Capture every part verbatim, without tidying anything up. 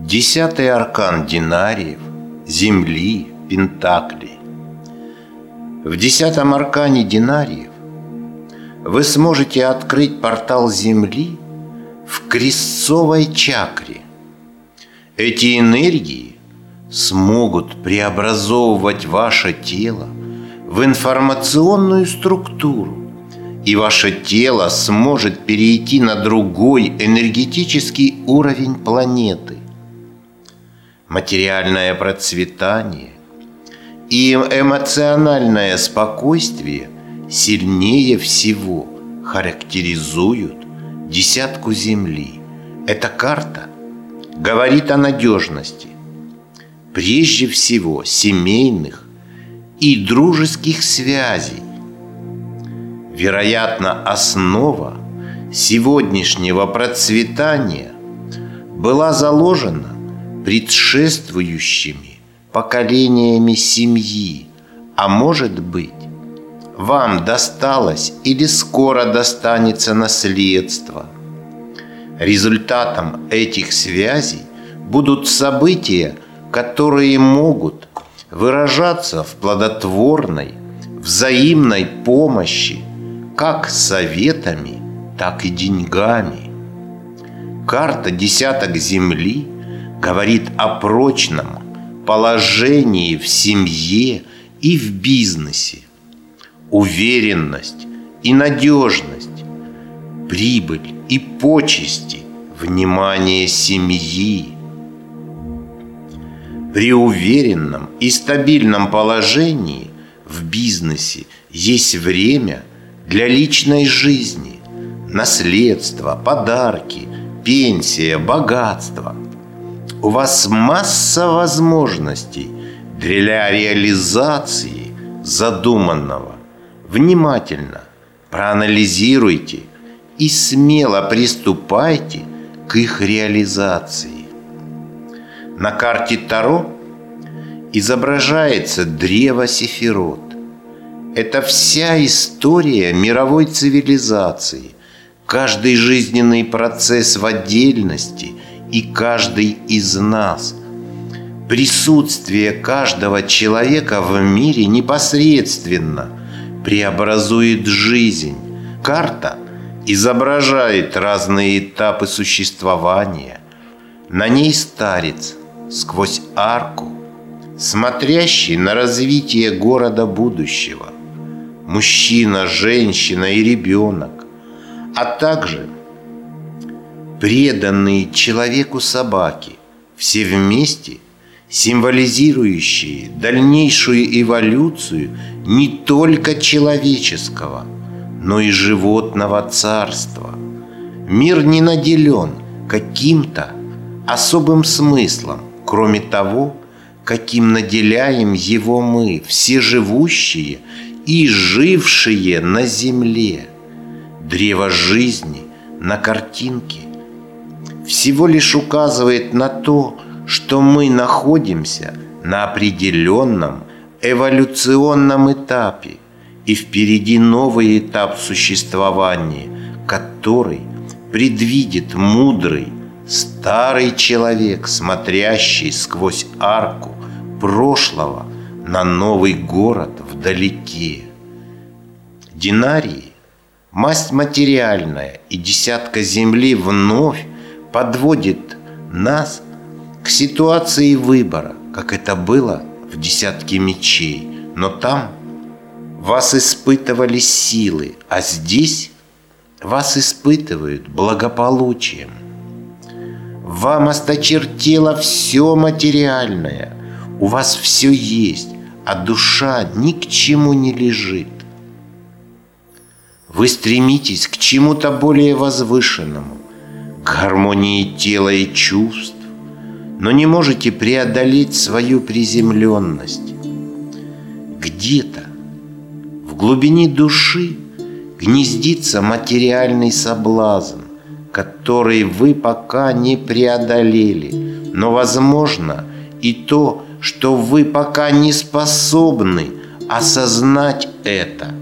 Десятый аркан динариев, земли, пентаклей. В десятом аркане динариев вы сможете открыть портал земли в крестцовой чакре. Эти энергии смогут преобразовывать ваше тело в информационную структуру, и ваше тело сможет перейти на другой энергетический уровень планеты. Материальное процветание и эмоциональное спокойствие сильнее всего характеризуют десятку Земли. Эта карта говорит о надежности, прежде всего семейных и дружеских связей. Вероятно, основа сегодняшнего процветания была заложена предшествующими поколениями семьи, а может быть, вам досталось или скоро достанется наследство. Результатом этих связей будут события, которые могут выражаться в плодотворной, взаимной помощи, как советами, так и деньгами. Карта «Десяток Земли» говорит о прочном положении в семье и в бизнесе. Уверенность и надежность, прибыль и почести, внимание семьи. При уверенном и стабильном положении в бизнесе есть время для личной жизни, наследство, подарки, пенсия, богатство. У вас масса возможностей для реализации задуманного. Внимательно проанализируйте и смело приступайте к их реализации. На карте Таро изображается древо Сефирот. Это вся история мировой цивилизации, каждый жизненный процесс в отдельности и каждый из нас. Присутствие каждого человека в мире непосредственно преобразует жизнь. Карта изображает разные этапы существования. На ней старец сквозь арку, смотрящий на развитие города будущего. Мужчина, женщина и ребенок, а также преданные человеку собаки, все вместе символизирующие дальнейшую эволюцию не только человеческого, но и животного царства. Мир не наделен каким-то особым смыслом, кроме того, каким наделяем его мы, все живущие и жившие на земле. Древо жизни на картинке всего лишь указывает на то, что мы находимся на определенном эволюционном этапе, и впереди новый этап существования, который предвидит мудрый старый человек, смотрящий сквозь арку прошлого на новый город вдалеке. Динарии, масть материальная и десятка Земли вновь подводит нас к ситуации выбора, как это было в десятке мечей. Но там вас испытывали силы, а здесь вас испытывают благополучием. Вам осточертело все материальное, у вас все есть, а душа ни к чему не лежит. Вы стремитесь к чему-то более возвышенному, к гармонии тела и чувств, но не можете преодолеть свою приземленность. Где-то в глубине души гнездится материальный соблазн, который вы пока не преодолели, но, возможно, и то, что вы пока не способны осознать это.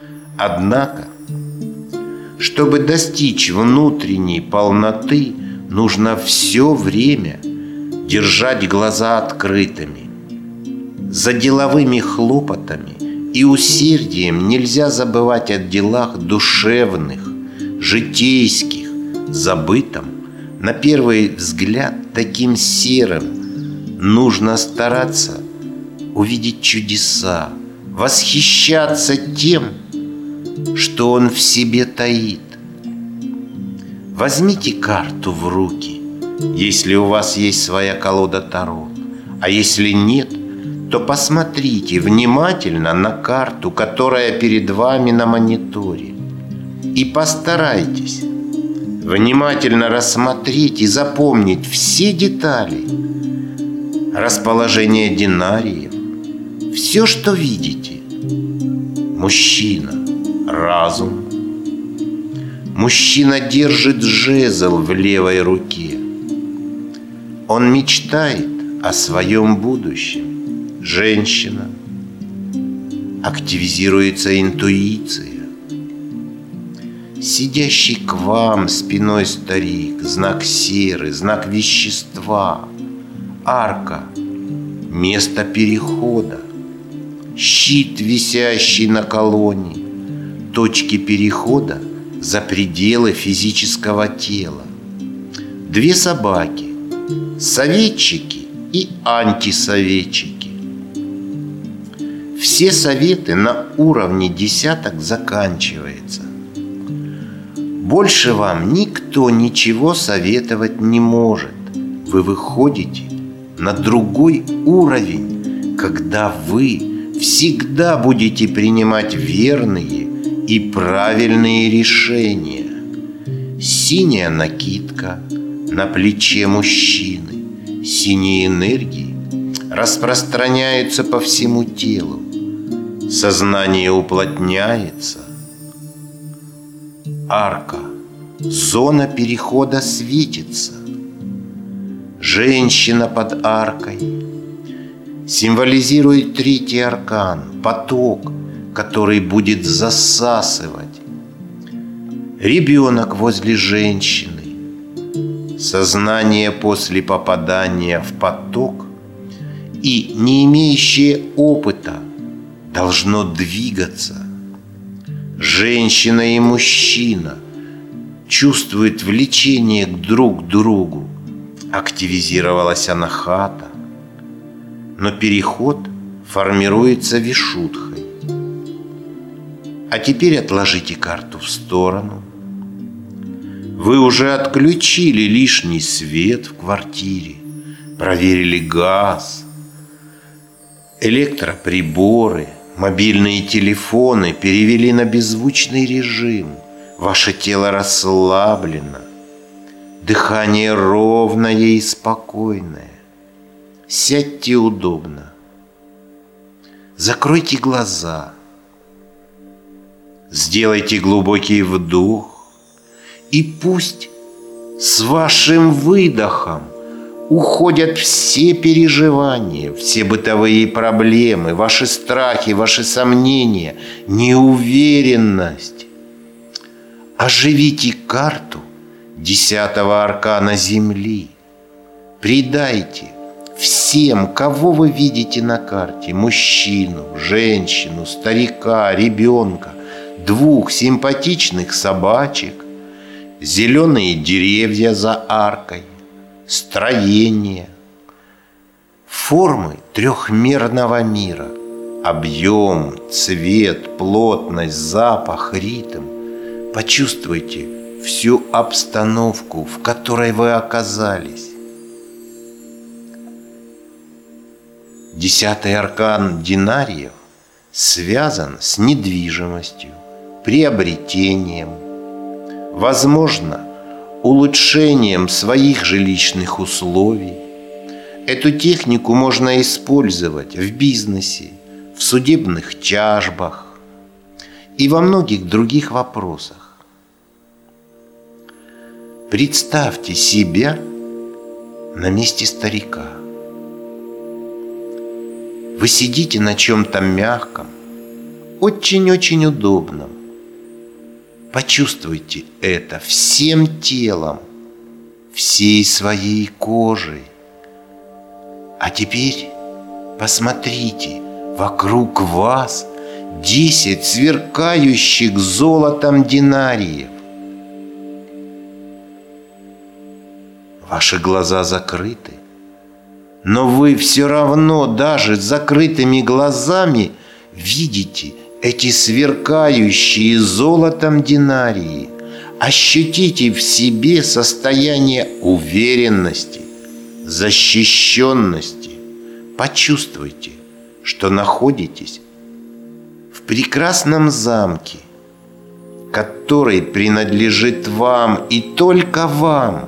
Однако, чтобы достичь внутренней полноты, нужно все время держать глаза открытыми. За деловыми хлопотами и усердием нельзя забывать о делах душевных, житейских, забытом, на первый взгляд, таким серым. Нужно стараться увидеть чудеса, восхищаться тем, что он в себе таит. Возьмите карту в руки, если у вас есть своя колода Таро, а если нет, то посмотрите внимательно на карту, которая перед вами на мониторе, и постарайтесь внимательно рассмотреть и запомнить все детали, расположение динариев, все, что видите. Мужчина – разум. Мужчина держит жезл в левой руке. Он мечтает о своем будущем. Женщина. Активизируется интуиция. Сидящий к вам спиной старик, знак серы, знак вещества. Арка – место перехода. Щит, висящий на колонне. Точки перехода за пределы физического тела. Две собаки – советчики и антисоветчики. Все советы на уровне десяток заканчивается. Больше вам никто ничего советовать не может. Вы выходите на другой уровень, когда вы всегда будете принимать верные и правильные решения. Синяя накидка на плече мужчины, синие энергии распространяются по всему телу. Сознание уплотняется. Арка, зона перехода светится. Женщина под аркой символизирует третий аркан, поток, который будет засасывать. Ребенок возле женщины, сознание после попадания в поток и не имеющее опыта должно двигаться. Женщина и мужчина чувствуют влечение друг к другу. Активизировалась анахата, но переход формируется вишудхой. А теперь отложите карту в сторону. Вы уже отключили лишний свет в квартире, проверили газ, электроприборы, мобильные телефоны перевели на беззвучный режим. Ваше тело расслаблено, дыхание ровное и спокойное. Сядьте удобно, закройте глаза, сделайте глубокий вдох, и пусть с вашим выдохом уходят все переживания, все бытовые проблемы, ваши страхи, ваши сомнения, неуверенность. Оживите карту десятого аркана Земли. Придайте всем, кого вы видите на карте, мужчину, женщину, старика, ребенка, двух симпатичных собачек, зеленые деревья за аркой, строение, формы трехмерного мира, объем, цвет, плотность, запах, ритм. Почувствуйте всю обстановку, в которой вы оказались. Десятый аркан динариев связан с недвижимостью, приобретением, возможно, улучшением своих жилищных условий. Эту технику можно использовать в бизнесе, в судебных тяжбах и во многих других вопросах. Представьте себя на месте старика. Вы сидите на чем-то мягком, очень-очень удобном. Почувствуйте это всем телом, всей своей кожей. А теперь посмотрите, вокруг вас десять сверкающих золотом динариев. Ваши глаза закрыты, но вы все равно даже с закрытыми глазами видите эти сверкающие золотом динарии. Ощутите в себе состояние уверенности, защищенности. Почувствуйте, что находитесь в прекрасном замке, который принадлежит вам и только вам.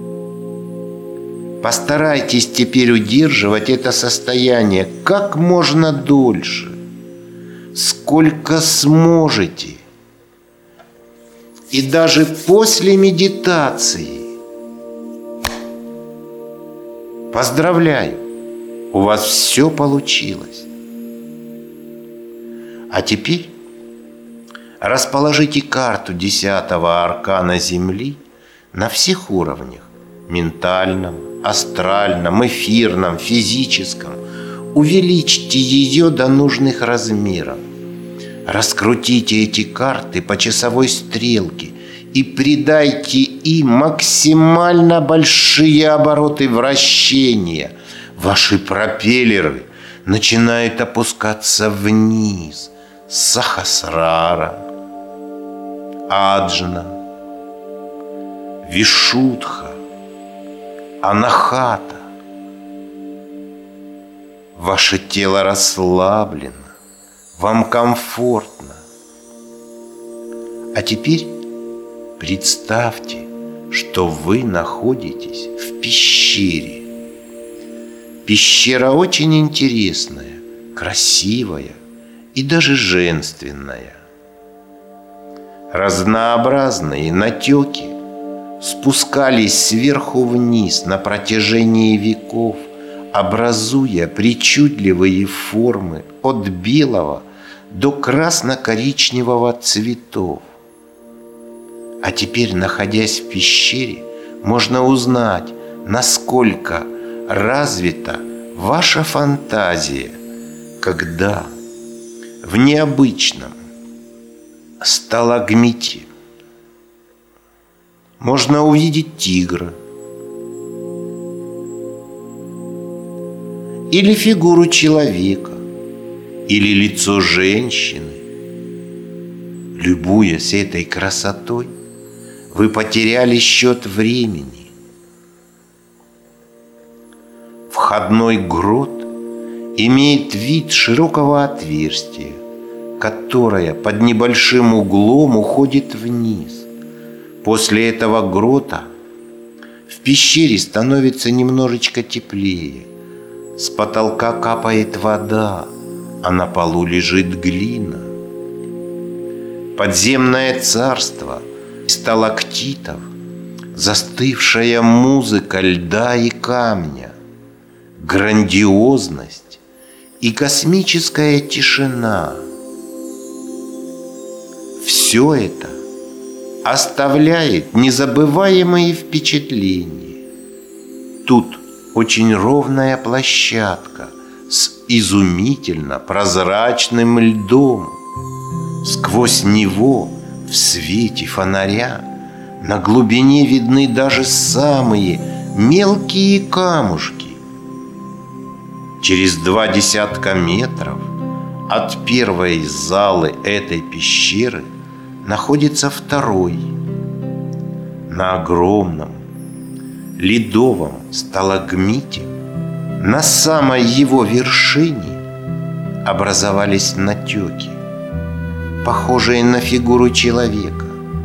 Постарайтесь теперь удерживать это состояние как можно дольше, сколько сможете. И даже после медитации. Поздравляю, у вас все получилось. А теперь расположите карту десятого аркана Земли на всех уровнях: ментальном, астральном, эфирном, физическом. Увеличьте ее до нужных размеров. Раскрутите эти карты по часовой стрелке и придайте им максимально большие обороты вращения. Ваши пропеллеры начинают опускаться вниз. Сахасрара, Аджна, Вишудха, Анахата. Ваше тело расслаблено, вам комфортно. А теперь представьте, что вы находитесь в пещере. Пещера очень интересная, красивая и даже женственная. Разнообразные натеки спускались сверху вниз на протяжении веков, образуя причудливые формы от белого до красно-коричневого цветов. А теперь, находясь в пещере, можно узнать, насколько развита ваша фантазия, когда в необычном сталагмите можно увидеть тигра или фигуру человека, или лицо женщины. Любуясь этой красотой, вы потеряли счет времени. Входной грот имеет вид широкого отверстия, которое под небольшим углом уходит вниз. После этого грота в пещере становится немножечко теплее. С потолка капает вода, а на полу лежит глина. Подземное царство сталактитов, застывшая музыка льда и камня, грандиозность и космическая тишина. Все это оставляет незабываемые впечатления. Тут очень ровная площадка с изумительно прозрачным льдом. Сквозь него в свете фонаря на глубине видны даже самые мелкие камушки. Через два десятка метров от первой залы этой пещеры находится второй. На огромном ледовом сталагмите на самой его вершине образовались натеки, похожие на фигуру человека.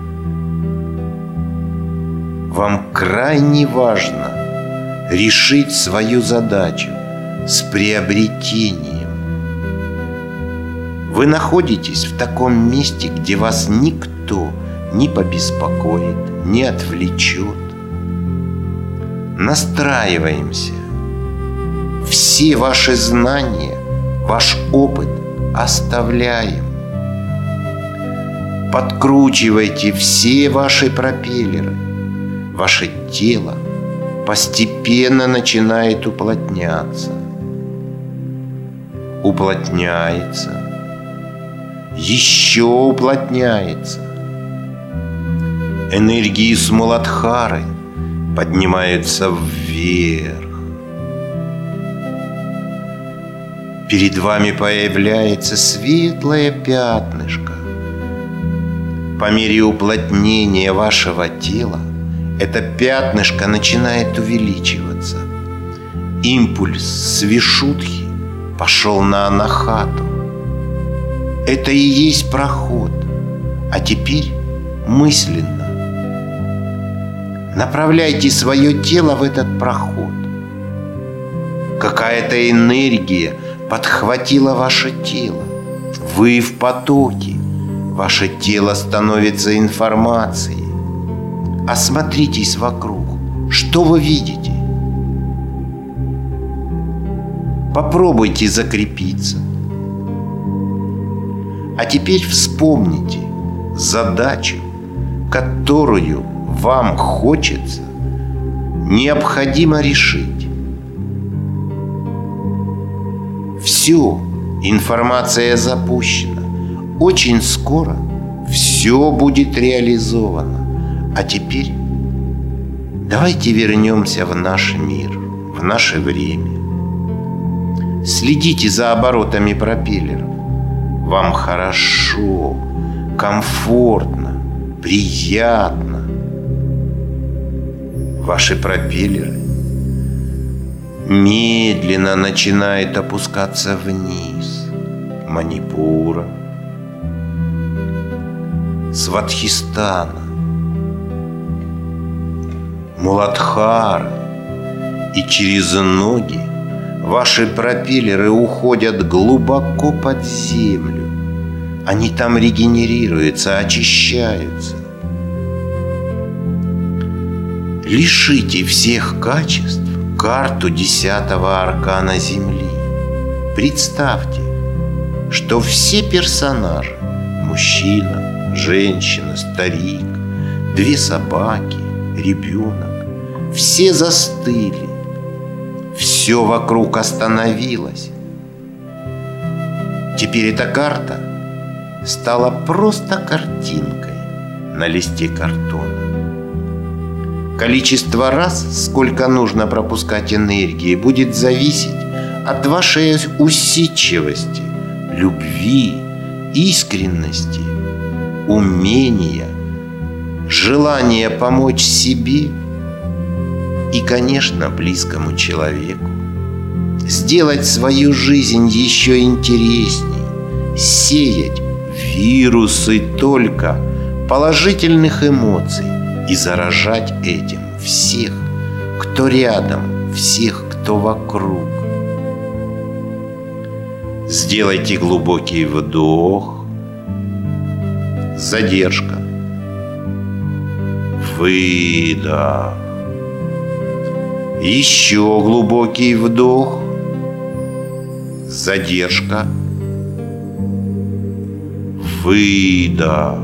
Вам крайне важно решить свою задачу с приобретением. Вы находитесь в таком месте, где вас никто не побеспокоит, не отвлечет. Настраиваемся. Все ваши знания, ваш опыт оставляем. Подкручивайте все ваши пропеллеры. Ваше тело постепенно начинает уплотняться. Уплотняется. Еще уплотняется. Энергии с Муладхары поднимаются вверх. Перед вами появляется светлое пятнышко. По мере уплотнения вашего тела это пятнышко начинает увеличиваться. Импульс с Вишудхи пошел на Анахату. Это и есть проход. А теперь мысленно направляйте свое тело в этот проход. Какая-то энергия подхватила ваше тело. Вы в потоке. Ваше тело становится информацией. Осмотритесь вокруг. Что вы видите? Попробуйте закрепиться. А теперь вспомните задачу, которую вам хочется, необходимо решить. Все, информация запущена. Очень скоро все будет реализовано. А теперь давайте вернемся в наш мир, в наше время. Следите за оборотами пропеллеров. Вам хорошо, комфортно, приятно. Ваши пропеллеры медленно начинают опускаться вниз. Манипура, Сватхистана, Муладхара, и через ноги ваши пропеллеры уходят глубоко под землю. Они там регенерируются, очищаются. Лишите всех качеств карту десятого аркана Земли. Представьте, что все персонажи – мужчина, женщина, старик, две собаки, ребенок – все застыли. Все вокруг остановилось. Теперь эта карта стала просто картинкой на листе картона. Количество раз, сколько нужно пропускать энергии, будет зависеть от вашей усидчивости, любви, искренности, умения, желания помочь себе и, конечно, близкому человеку. Сделать свою жизнь еще интересней, сеять вирусы только положительных эмоций и заражать этим всех, кто рядом, всех, кто вокруг. Сделайте глубокий вдох, задержка, выдох, еще глубокий вдох, задержка, выдох.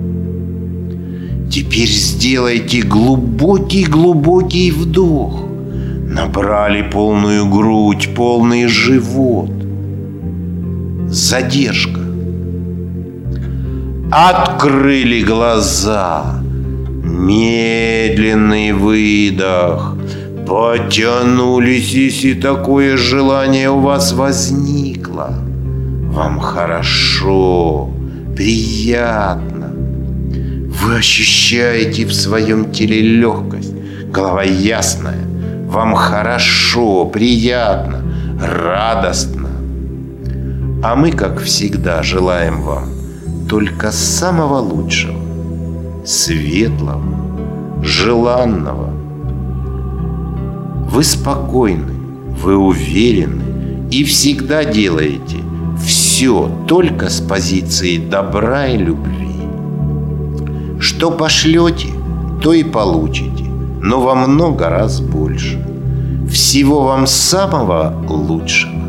Теперь сделайте глубокий-глубокий вдох. Набрали полную грудь, полный живот. Задержка. Открыли глаза. Медленный выдох. Потянулись, если такое желание у вас возникло. Вам хорошо, приятно. Вы ощущаете в своем теле легкость, голова ясная. Вам хорошо, приятно, радостно. А мы, как всегда, желаем вам только самого лучшего, светлого, желанного. Вы спокойны, вы уверены и всегда делаете все только с позиции добра и любви. Что пошлете, то и получите, но во много раз больше. Всего вам самого лучшего.